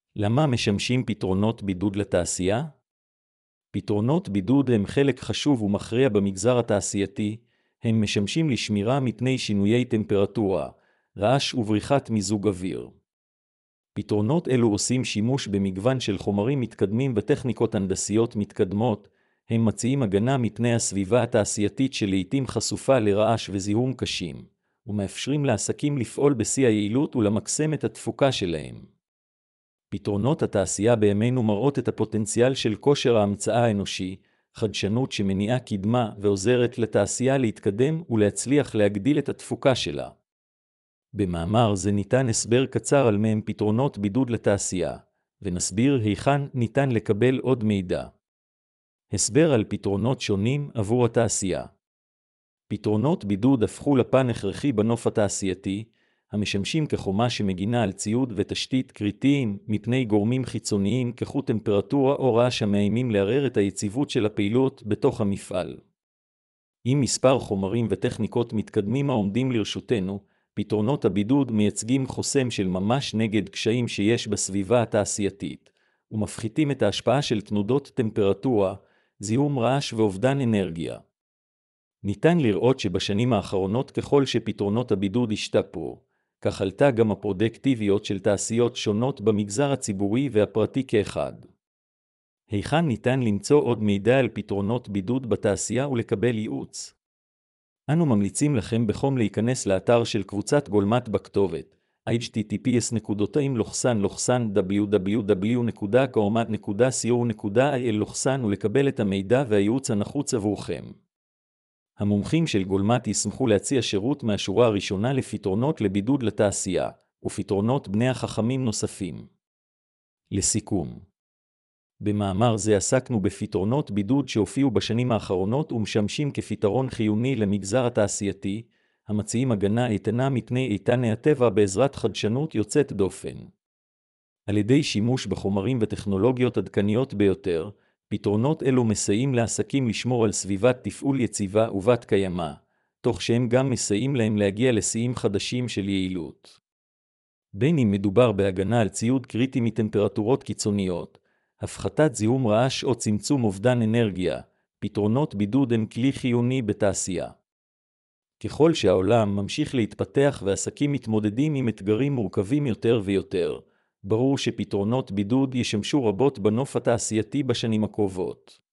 למה משמשים פתרונות בידוד לתעשייה? פתרונות בידוד הם חלק חשוב ומכריע במגזר התעשייתי, הם משמשים לשמירה מפני שינויי טמפרטורה, רעש ובריחת מיזוג אוויר. פתרונות אלו עושים שימוש במגוון של חומרים מתקדמים וטכניקות הנדסיות מתקדמות, הם מציעים הגנה מפני הסביבה התעשייתית שלעיתים חשופה לרעש וזיהום קשים, ומאפשרים לעסקים לפעול בשיא היעילות ולמקסם את התפוקה שלהם. פתרונות התעשייה בימינו מראות את הפוטנציאל של כושר ההמצאה האנושי, חדשנות שמניעה קדמה ועוזרת לתעשייה להתקדם ולהצליח להגדיל את התפוקה שלה. במאמר זה ניתן הסבר קצר על מהם פתרונות בידוד לתעשייה, ונסביר היכן ניתן לקבל עוד מידע. הסבר על פתרונות שונים עבור התעשייה. פתרונות בידוד הפכו לפן הכרחי בנוף התעשייתי, המשמשים כחומה שמגינה על ציוד ותשתית קריטיים מפני גורמים חיצוניים כחוט טמפרטורה או רעש המאיימים לערער את היציבות של הפעילות בתוך המפעל. עם מספר חומרים וטכניקות מתקדמים העומדים לרשותנו, פתרונות הבידוד מייצגים חוסם של ממש נגד קשיים שיש בסביבה התעשייתית, ומפחיתים את ההשפעה של תנודות טמפרטורה, זיהום רעש ואובדן אנרגיה. ניתן לראות שבשנים האחרונות ככל שפתרונות הבידוד השתפרו, כך עלתה גם הפרודקטיביות של תעשיות שונות במגזר הציבורי והפרטי כאחד. היכן ניתן למצוא עוד מידע על פתרונות בידוד בתעשייה ולקבל ייעוץ? אנו ממליצים לכם בחום להיכנס לאתר של קבוצת גולמת בכתובת https://www.gormat.co.il ולקבל את המידע והייעוץ הנחוץ עבורכם. המומחים של גולמת ישמחו להציע שירות מהשורה הראשונה לפתרונות לבידוד לתעשייה, ופתרונות בני החכמים נוספים. לסיכום, במאמר זה עסקנו בפתרונות בידוד שהופיעו בשנים האחרונות ומשמשים כפתרון חיוני למגזר התעשייתי, המציעים הגנה איתנה מפני איתני הטבע בעזרת חדשנות יוצאת דופן. על ידי שימוש בחומרים וטכנולוגיות עדכניות ביותר, פתרונות אלו מסייעים לעסקים לשמור על סביבת תפעול יציבה ובת קיימא, תוך שהם גם מסייעים להם להגיע לשיאים חדשים של יעילות. בין אם מדובר בהגנה על ציוד קריטי מטמפרטורות קיצוניות, הפחתת זיהום רעש או צמצום אובדן אנרגיה, פתרונות בידוד הם כלי חיוני בתעשייה. ככל שהעולם ממשיך להתפתח ועסקים מתמודדים עם אתגרים מורכבים יותר ויותר, ברור שפתרונות בידוד ישמשו רבות בנוף התעשייתי בשנים הקרובות.